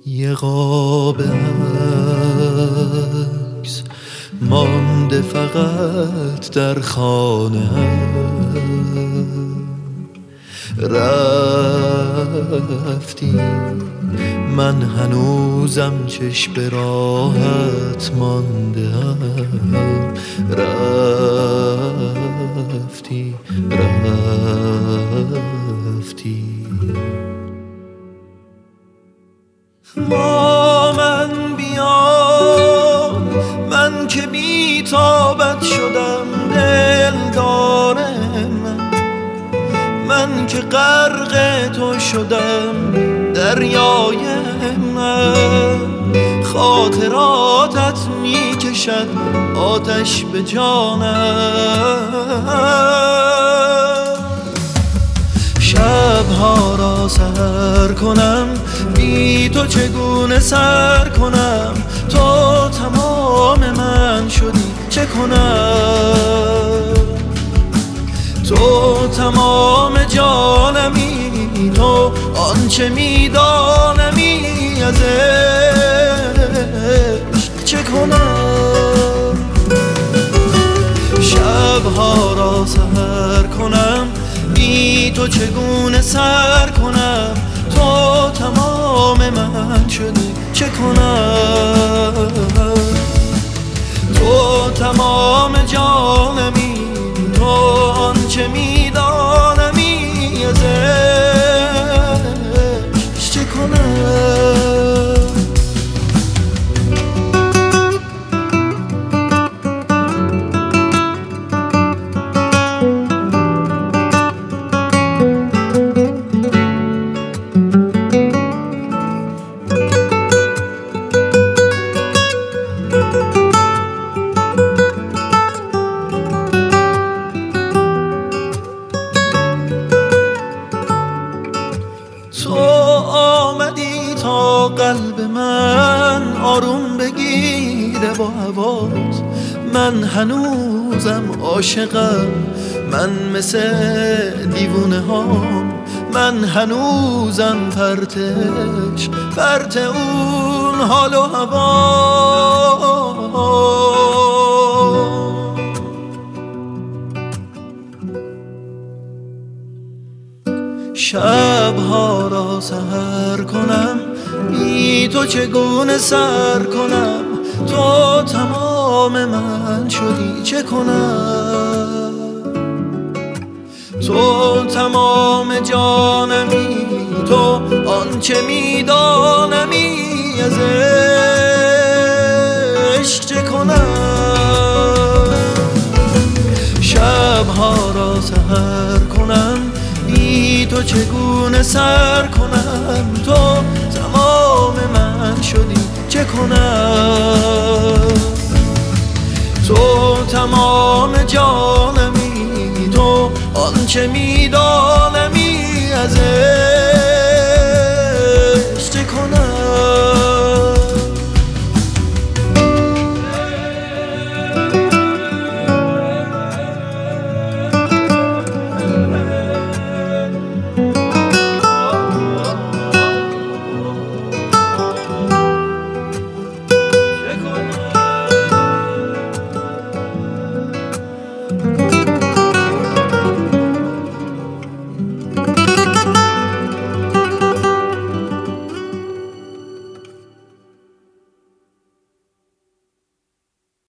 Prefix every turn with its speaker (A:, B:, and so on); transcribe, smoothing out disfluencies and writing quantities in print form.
A: یه قاب عکس مانده فقط در خانه، رفتی من هنوزم چشم به راحت مانده ام. رفتی با من بیا، من که بی‌تابت شدم دلدار من که غرق تو شدم دریای من. خاطراتت میکشد آتش به جانم، شبها را سحر کنم بی تو چگونه سر کنم. تو تمام من شدی چه کنم، تو تمام جانمی، تو آنچه میدانمی از عشق چه کنم. شبها را سحر کنم بی تو چگونه سر کنم. تو تمام من شدی چه کنم، تو تمام جانمی، تو آنچه میدانمی از عشق چه کنم. تو آمدی تا قلب من آروم بگیره با هوات. من هنوزم عاشقم، من مثل دیوونه هام. من هنوزم پرتش پرت اون حال و هوا. شبها را سحر کنم بی تو چگونه سر کنم. تو تمام من شدی چه کنم، تو تمام جانمی، تو آنچه میدانمی از عشق چه کنم. شبها را سحر کنم بی تو چگونه سر کنم. تو تمام من شدی چه کنم، تو تمام جانمی، تو آنچه می